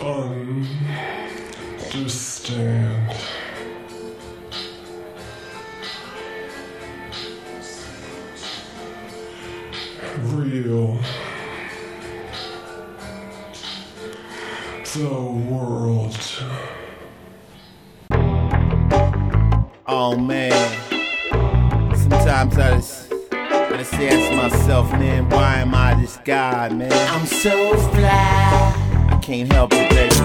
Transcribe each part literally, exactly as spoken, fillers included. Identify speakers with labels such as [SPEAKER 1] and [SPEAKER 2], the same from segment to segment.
[SPEAKER 1] understand. Real. The world.
[SPEAKER 2] Oh man, sometimes I just, I just ask myself, man, why am I this guy, man?
[SPEAKER 3] I'm so fly.
[SPEAKER 2] I can't help it, baby.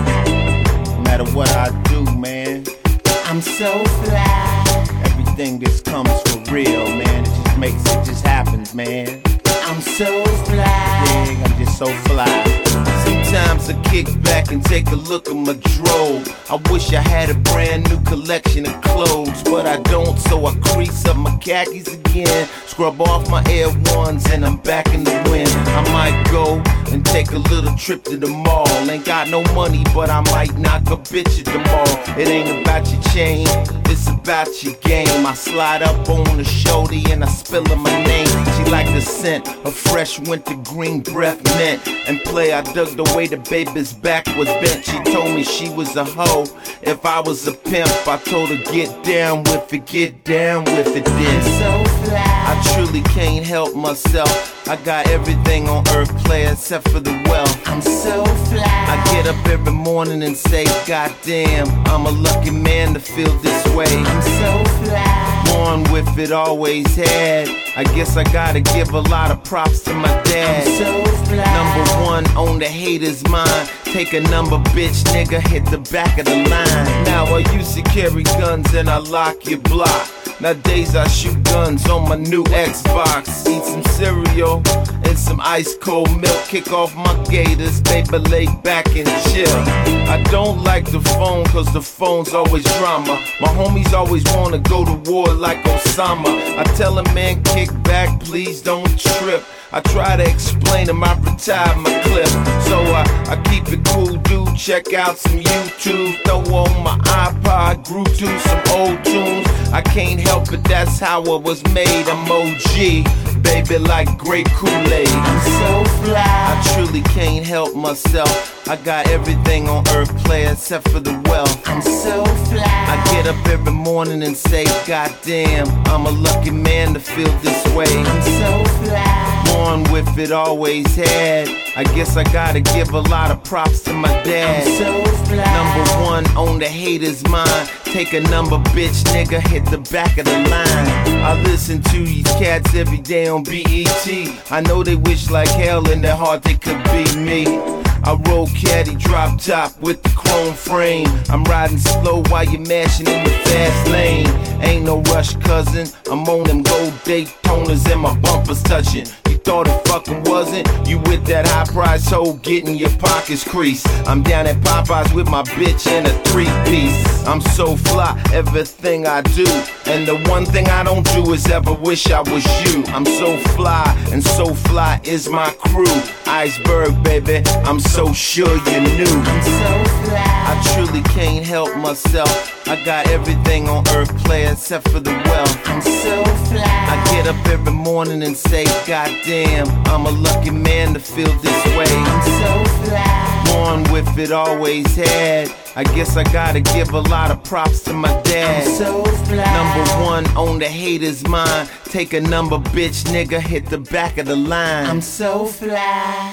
[SPEAKER 2] No matter what I do, man,
[SPEAKER 3] I'm so fly.
[SPEAKER 2] everything just comes for real, man. It just makes, it just happens, man.
[SPEAKER 3] I'm so fly.
[SPEAKER 2] Dang, I'm just so fly. Sometimes I kick back and take a look at my drove. I wish I had a brand new collection of clothes, but I don't, so I crease up my khakis again, scrub off my Air Ones, and I'm back in the wind. I might go and take a little trip to the mall. Ain't got no money, but I might knock a bitch at the mall. It ain't about your chain, it's about your game. I slide up on the shoulder and I spill her my name. She like the scent of fresh winter green breath mint. And play, I dug the way the baby's back was bent. She told me she was a hoe if I was a pimp. I told her get down with it, get down with it then.
[SPEAKER 3] So fly.
[SPEAKER 2] I truly can't help myself. I got everything on earth, play, except for the wealth.
[SPEAKER 3] I'm so fly.
[SPEAKER 2] I get up every morning and say, God damn, I'm a lucky man to feel this way.
[SPEAKER 3] I'm so fly.
[SPEAKER 2] Born with it, always had. I guess I gotta give a lot of props to my dad.
[SPEAKER 3] I'm so fly.
[SPEAKER 2] Number one on the hater's mind. Take a number, bitch, nigga, hit the back of the line. Now I used to carry guns and I lock your block. Nowadays I shoot guns on my new Xbox. Eat some cereal and some ice cold milk. Kick off my gators, baby, lay back and chill. I don't like the phone cause the phone's always drama. My homies always wanna go to war like Osama. I tell them, man, kick back, please don't trip. I try to explain to them I retired my clip. So I, I keep it cool, dude, check out some YouTube. Throw on my iPod, grew to some old tunes. I can't help it, that's how I was made. I'm O G, baby, like great Kool-Aid.
[SPEAKER 3] I'm so fly.
[SPEAKER 2] I truly can't help myself. I got everything on earth, play, except for the wealth.
[SPEAKER 3] I'm so fly.
[SPEAKER 2] I get up every morning and say, God damn, I'm a lucky man to feel this way.
[SPEAKER 3] I'm so fly.
[SPEAKER 2] Born with it, always had. I guess I gotta give a lot of props to my dad.
[SPEAKER 3] I'm so fly.
[SPEAKER 2] Number one on the hater's mind. Take a number, bitch, nigga, hit the back of the line. I listen to these cats every day on B E T. I know they wish like hell in their heart they could be me. I roll caddy, drop top with the chrome frame. I'm riding slow while you're mashing in the fast lane. Ain't no rush, cousin. I'm on them gold Daytonas and my bumpers touching. You thought it fucking wasn't? You with that high price hoe getting your pockets creased. I'm down at Popeyes with my bitch in a three-piece. I'm so fly, everything I do. And the one thing I don't do is ever wish I was you. I'm so fly, and so fly is my crew. Iceberg, baby, I'm so sure you knew.
[SPEAKER 3] I'm so fly.
[SPEAKER 2] I truly can't help myself. I got everything on earth, play, except for the wealth.
[SPEAKER 3] I'm so fly.
[SPEAKER 2] I get up every morning and say, God damn, I'm a lucky man to feel this way.
[SPEAKER 3] I'm so fly.
[SPEAKER 2] Born with it, always had. I guess I gotta give a lot of props to my dad.
[SPEAKER 3] I'm so fly.
[SPEAKER 2] Number one on the hater's mind. Take a number, bitch, nigga, hit the back of the line.
[SPEAKER 3] I'm so fly.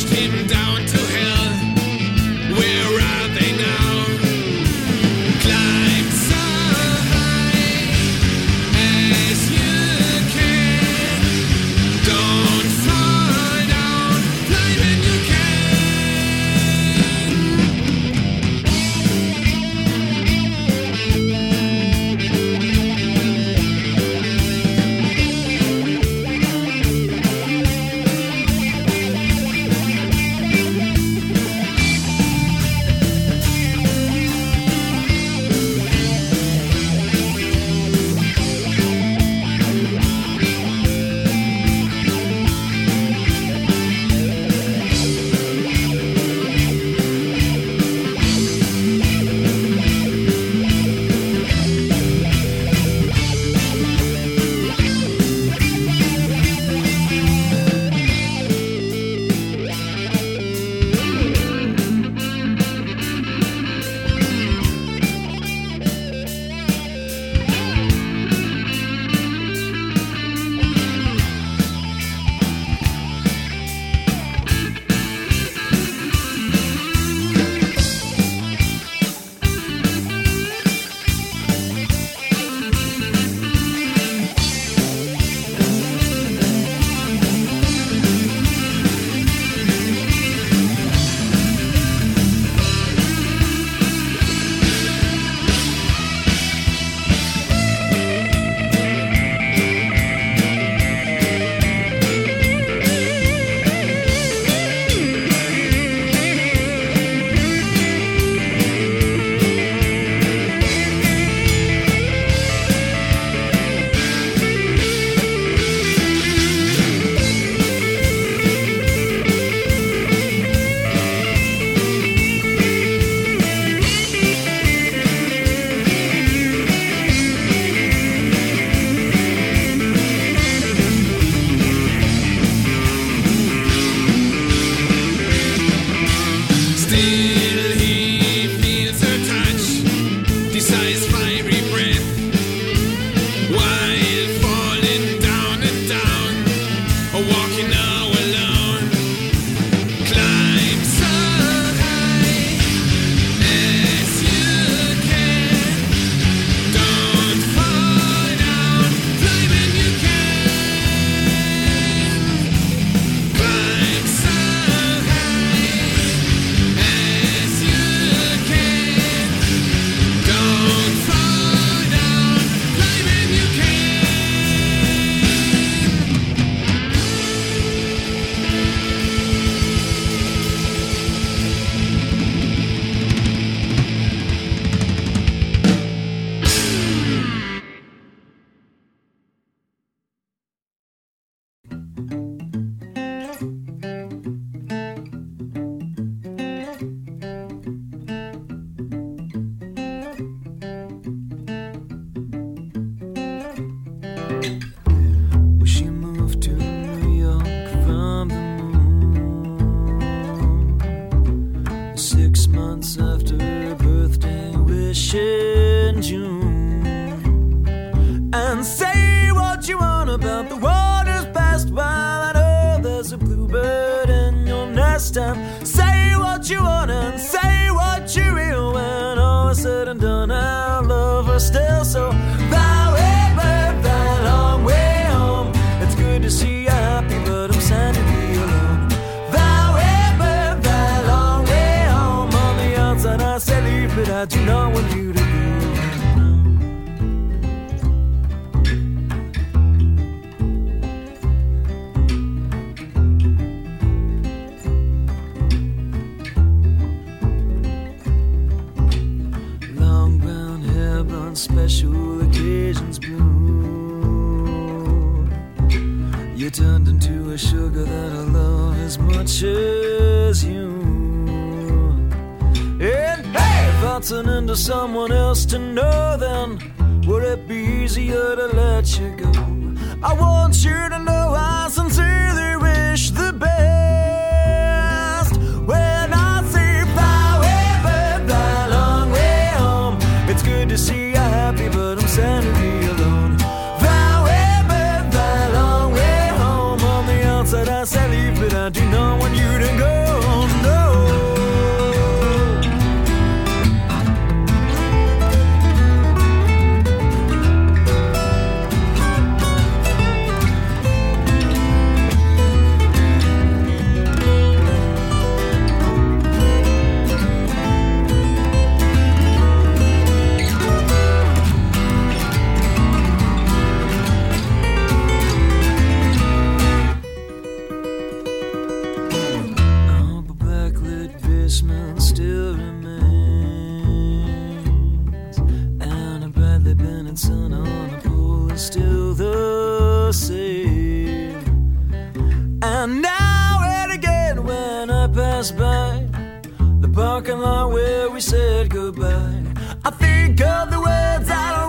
[SPEAKER 4] time. Say what you want and say what you will. When all is said and done, I love her still. So that way, babe, that long way home. It's good to see you happy, but I'm sad to be alone. That way, babe, that long way home. On the outside I say leave, but I do not want you to go. Special occasions blue. You turned into a sugar that I love as much as you. And hey, if I turn into someone else to know, then would it be easier to let you go? I want you to know I sincerely wish the best. When I say that way, babe, that long way home, it's good to see happy, but I'm sad to be alone. That way, babe, that long way home. On the outside I say leave, but I do not want you to go. basement still remains, and a Bradley Bennett sun on a pole is still the same. And now and again when I pass by the parking lot where we said goodbye, I think of the words I don't